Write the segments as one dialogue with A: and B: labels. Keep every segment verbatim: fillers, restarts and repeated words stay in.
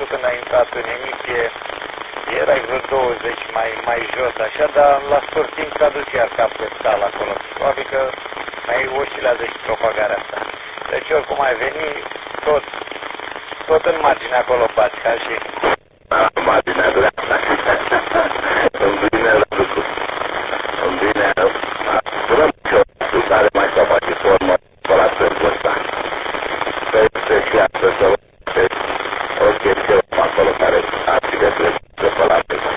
A: tu când ai intrat în emisie, erai vreo douăzeci mai, mai jos, așa, dar la scurt timp s-a dus iar cap de scală acolo. Probabil că mai oscilează și propagarea asta. Deci oricum ai veni, tot, tot în margine acolo bați, ca și...
B: În marginea dreapta. Îmi vine la lucru. Îmi vine... Vrem că care mai să face formă pe la sâmbul ăsta. Să este și asta să văd o chestie acolo care ar fi de plăcută pe la sâmbul.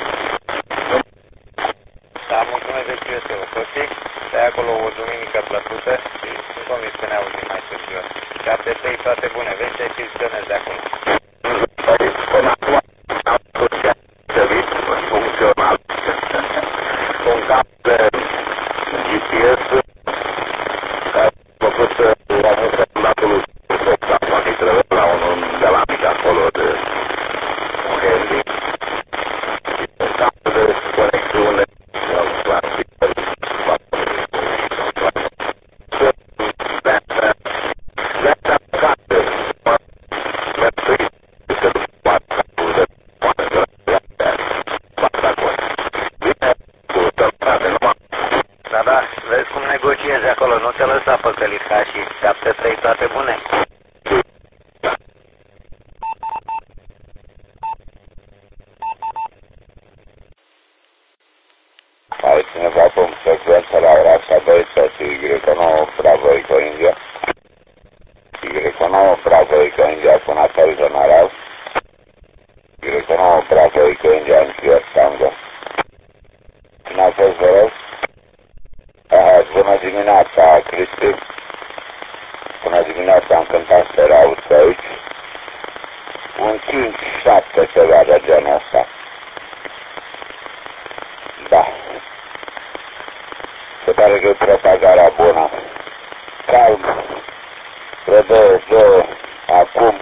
A: Da, mulțumesc de ce este o soție. Stai acolo o duminică plăcută și sunt convins că ne auzim mai târziu. șapte trei, toate bune, vezi ce achiziționezi de acolo.
B: Păi, până acum am spus că să vii funcțional. Un cap de G P S care a făcut la fundatul la unul de la mic acolo de un handy. Un cap de conexiune clasic.
A: Da, da, vezi cum negociezi acolo, nu te lăsa păcălit ca și șapte trei, toate bune.
B: Are cineva pe frecvență la ora asta doi sete Y nouă Bravo Eco India Y nouă Bravo Eco India cu Natal General Y nouă Bravo Eco India în Chior Tango. Cine a fost, vă rog? Bună dimineața, Cristi. Bună dimineața, am cântat să aud pe aici. Un cinci șapte ceva de genul ăsta. Da. Se pare că e propagarea bună. Calm. Vreo două, două, acum.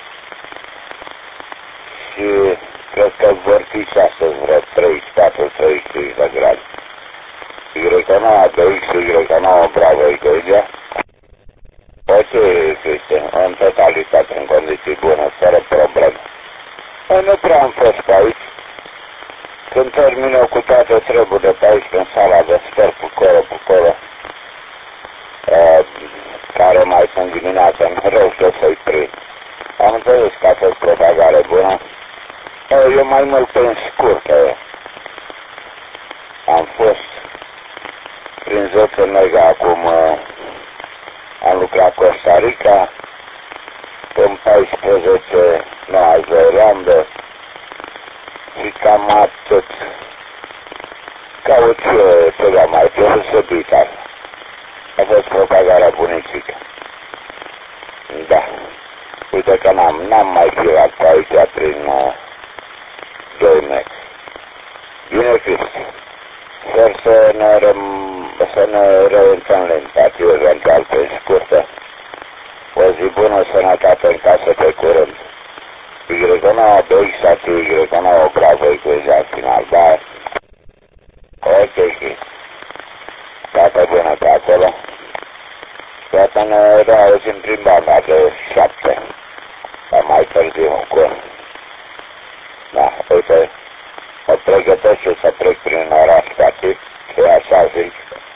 B: Și cred că vor fi și astăzi vreo treizeci și patru treizeci și cinci de grade. Y nouă A B X, Y nouă Bravo Icoidia. Ok, Cristian, în totalitate, în condiții bune, fără probleme. Nu prea am fost pe aici. Când termin eu cu toate treburile pe aici, în sala de sper, cu coro, cu coro, uh, care mai sunt dimineața, în reușesc să-i prind. Am înțeles că a fost propagare bună. Eu mai mult pe scurtă. Am fost prin zece mega acum, uh, am lucrat Costa Rica, în paisprezece Noua Zeelandă și cam atât. Caut ce, ceva mai deosebit asta. A fost propagarea bunicică. Da. Uite că n-am, n-am mai firat pe aici prin uh, doi metri. Bine, Cristi. Sper să ne, răm, să ne reîntăm lentați, eventual pe scurtă. O zi bună, sănătate în casă pe curând. Y nouă B X sau Y nouă Bravo Ecoizia în final, da? Ok, Cristi. Toată bună pe acolo. Poate ne reauzim prin banda de șapte. Sau mai târziu încolo. Da, uite. Mă pregătesc eu să trec prin oraș Catic, și așa zic.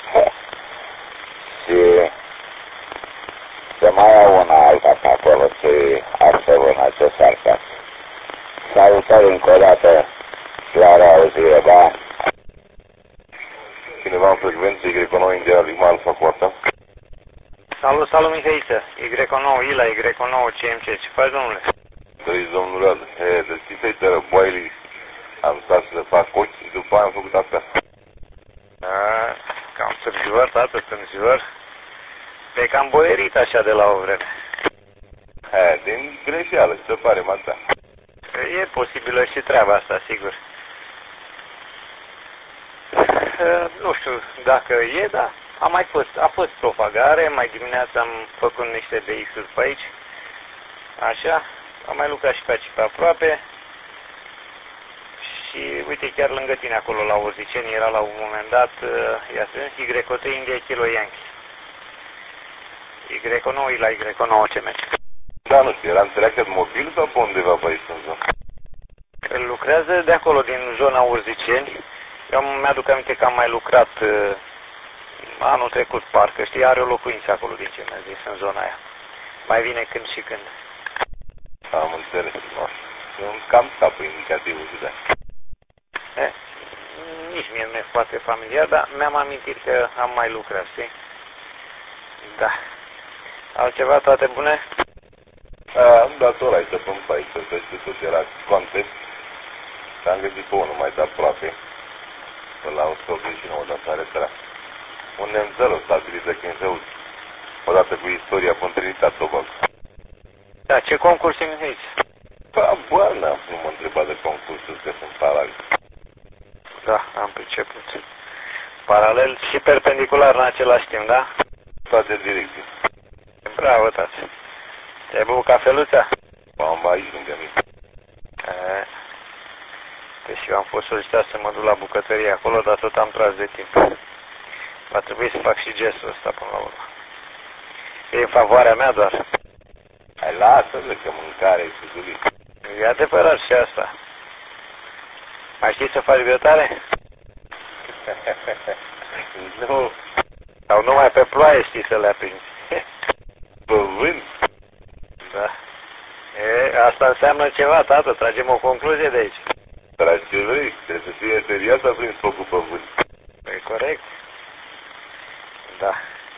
B: Și să mai iau una alta pe acolo și absolut necesar ca. Salutări încă o dată și la reauzire, da?
C: Cineva în frecvență, Y nouă India Lima Alfa Coata.
A: Salut, salut, Mihăiță. Y nouă Ila, Y nouă C M C. Ce faci, domnule?
C: Dă-i, domnul Rad. E, deschise-i tără boilii. Am stat să fac ochi și după aia am făcut asta.
A: A, cam târzior, tată, târzior. Pe cam boierit așa de la o vreme.
C: E, din greșeală, se pare, mă.
A: E posibilă și treaba asta, sigur. Nu știu dacă e, dar a mai fost, a fost propagare, mai dimineața am făcut niște B X-uri pe aici. Așa, am mai lucrat și pe aici pe aproape. Și uite, chiar lângă tine acolo la Oziceni era la un moment dat, ia să vedem, Y trei India Kilo Yankee. Y nouă la Y nouă C M C.
C: Da, nu știu, era întreagă mobil sau pe undeva pe aici în zonă?
A: El lucrează de acolo, din zona Urziceni. Eu mi-aduc aminte că am mai lucrat uh, anul trecut, parcă, știi, are o locuință acolo, din ce mi-a zis, în zona aia. Mai vine când și când.
C: Am înțeles, nu știu. Un cam capă indicativul, da.
A: Eh, nici mie nu mi-e foarte familiar, dar mi-am amintit că am mai lucrat, știi? Da. Altceva, toate bune?
C: Am dat ora aici pe aici, să știu tot era context. Am găsit pe unul mai de aproape. Până la o sută optzeci și nouă de atare tăra. Un nemțel stabilit de Kinshasa. Odată cu istoria pe Trinidad Tobago.
A: Da, ce concurs e aici?
C: Ba, bună, nu mă întreba de concursuri, că sunt paralel.
A: Da, am priceput. Paralel și perpendicular în același timp, da?
C: Toate direcții.
A: Bravo, tati. Ți-ai băut cafeluța?
C: M-am aici lângă mine.
A: E, că și eu am fost solicitat să mă duc la bucătărie acolo, dar tot am tras de timp. Va trebui să fac și gestul ăsta până la urmă. E în favoarea mea doar.
C: Hai, lasă-le că mâncare e suzulit.
A: E adevărat și asta. Mai știi să faci grătare?
C: Nu.
A: Sau numai pe ploaie știi să le aprinzi?
C: Pe vânt?
A: Da. E, asta înseamnă ceva, tată, tragem o concluzie de aici.
C: Tragi ce vrei, trebuie să fie seriat să prins focul pe vânt.
A: E corect? Da.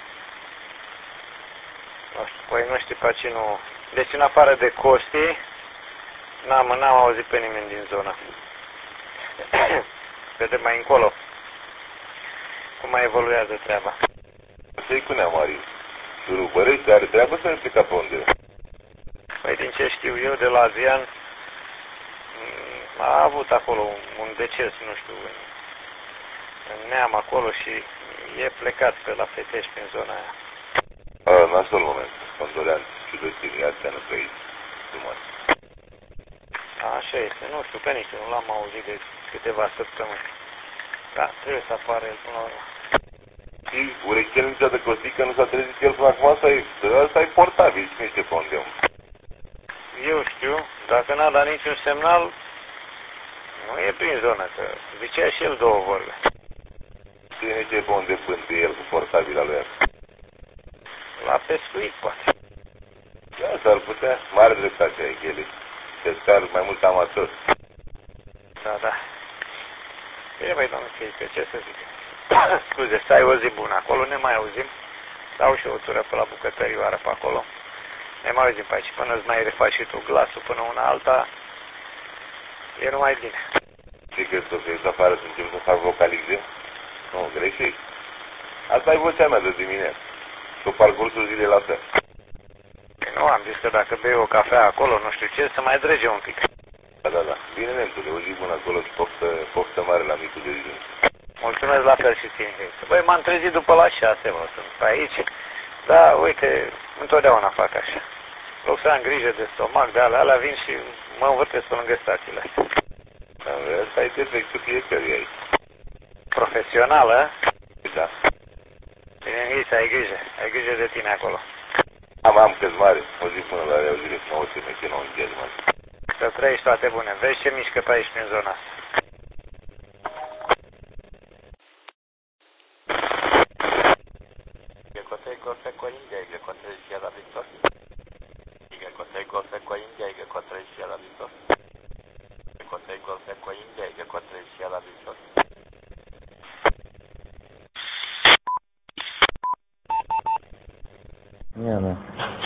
A: Nu știu, păi nu știu pe ce nu... Deci în afară de Costi, n-am, n-am auzit pe nimeni din zonă. Vedem mai încolo cum mai evoluează treaba.
C: Să-i cu neamari. Surubărești are treabă să ne pleca pe unde?
A: Păi din ce știu eu de la Azian, a avut acolo un deces, nu știu, în, în Neam acolo și e plecat pe la Fetești prin zona aia.
C: A, în acel moment, condoleanțe și de tine, Aziană pe aici. Numai.
A: Așa este, nu știu, că nici nu l-am auzit de câteva săptămâni. Da, trebuie să apară el până la urmă.
C: Și urechel niciodată Costică nu s-a trezit el până acum, asta e, asta e portabil, nu știu pe unde.
A: Eu știu, dacă n-a dat niciun semnal, nu e prin zonă, că zicea și el două vorbe.
C: Cine ce pe unde pânte el cu portabila lui asta?
A: La pescuit, poate.
C: Da, s-ar putea, mare dreptate ai ele. Pescar mai mult amator.
A: Da, da. Bine, băi, domnul Chirică, ce să zic? Scuze, să ai o zi bună. Acolo ne mai auzim. Dau și o tură pe la bucătărioară pe acolo. Ne mai auzim pe aici. Până îți mai refaci și tu glasul până una alta, e numai bine.
C: Ce crezi că vrei să afară să încep să fac vocalize? Nu, greșești. Asta e vocea mea de dimineață. Cu parcursul zilei la fel.
A: Păi nu, am zis că dacă bei o cafea acolo, nu știu ce, să mai drege un pic.
C: Da, da, da. Bine, Nentule, o zi bună acolo și poftă, poftă mare la micul dejun.
A: Mulțumesc la fel și ție. Băi, m-am trezit după la șase, mă, sunt pe aici. Da, uite, întotdeauna fac așa. În loc să am grijă de stomac, de alea, alea vin și mă învârtesc pe lângă stațiile astea.
C: Asta e defectul fiecăruia aici.
A: Profesională?
C: Da.
A: Bine, Nghis, ai grijă. Ai grijă de tine acolo.
C: Am, am câți mare. O zi bună la reauzire și nouă teme, că nu încheiați, mă.
A: Să trăiești toate bune. Vezi ce mișcă pe aici prin zona asta.
D: Găcotei golfe cu India, găcotei și la Victor. Găcotei golfe cu India, găcotei și la Victor. Găcotei golfe cu India, găcotei și la Victor.
E: Yeah, man.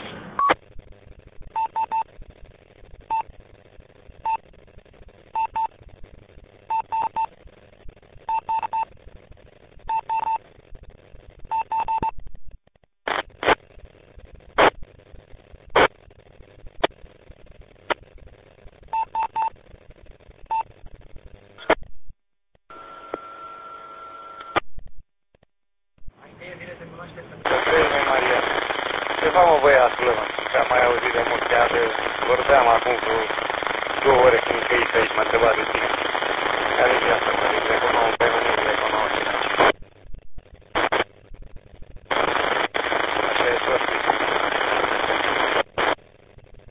A: Să trăiești, măi, Maria. Ceva, mă, băiatul ăla. Că am mai auzit de mult. Chiar vorbeam acum cu două ore când Chirică aici m-a întrebat de tine. Care e viața, mă? Îți recunosc pe mine, îți recunosc. Așa e prostit.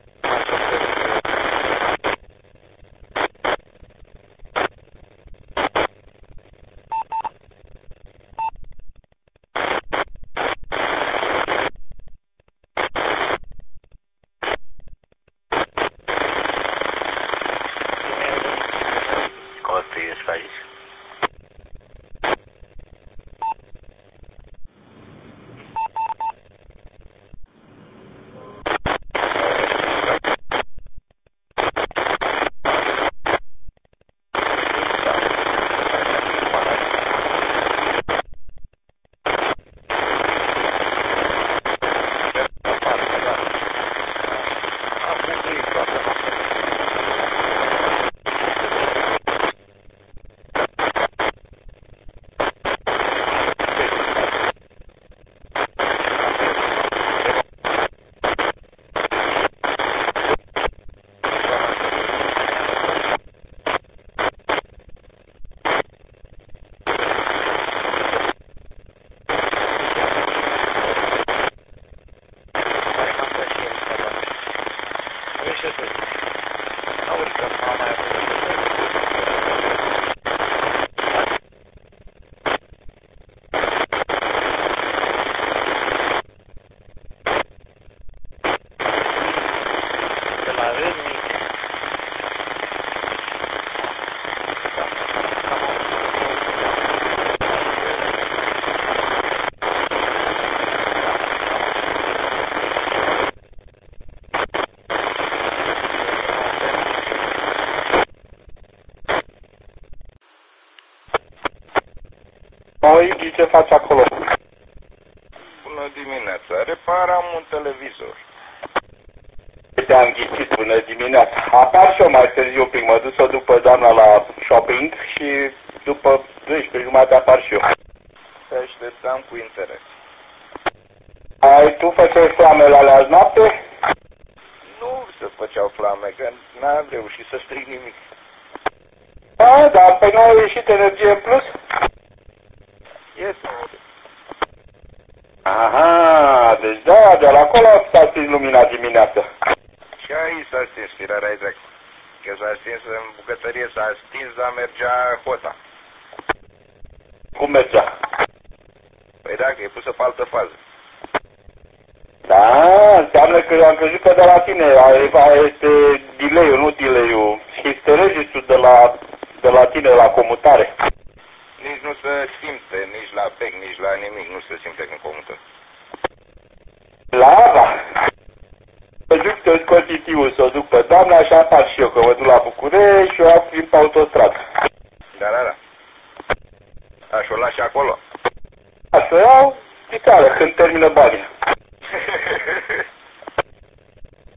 B: intri, ce faci acolo?
C: Bună dimineața, reparam un televizor.
B: Te-am ghicit, bună dimineața. Apar și eu mai târziu un pic, mă duc-o după doamna la shopping și după douăsprezece jumate apar și eu.
C: Te așteptam cu interes.
B: Ai, tu făceai flamele alea azi noapte?
C: Nu se făceau flame, că n-am reușit să stric nimic.
B: Da, da, păi nu a ieșit energie în plus?
C: Este.
B: Aha, deci da, de la acolo s-a stins lumina dimineața.
C: Și aici s-a stins firarea ai dracu. Că s-a stins în bucătărie, s-a stins, dar mergea hota.
B: Cum mergea?
C: Păi dacă e pusă pe altă fază.
B: Da, înseamnă că am crezut că de la tine este delay-ul, nu delay-ul. Histeregisul de la, de la tine la comutare.
C: Nici nu se simte, nici la bec, nici la nimic, nu se simte când comută.
B: La Ava. Să duc să scot itiul, să o duc pe doamna și apar și eu, că mă duc la București și eu fiind pe autostradă.
C: Da, da, da. Aș o lași acolo.
B: A, să iau picare când termină banii.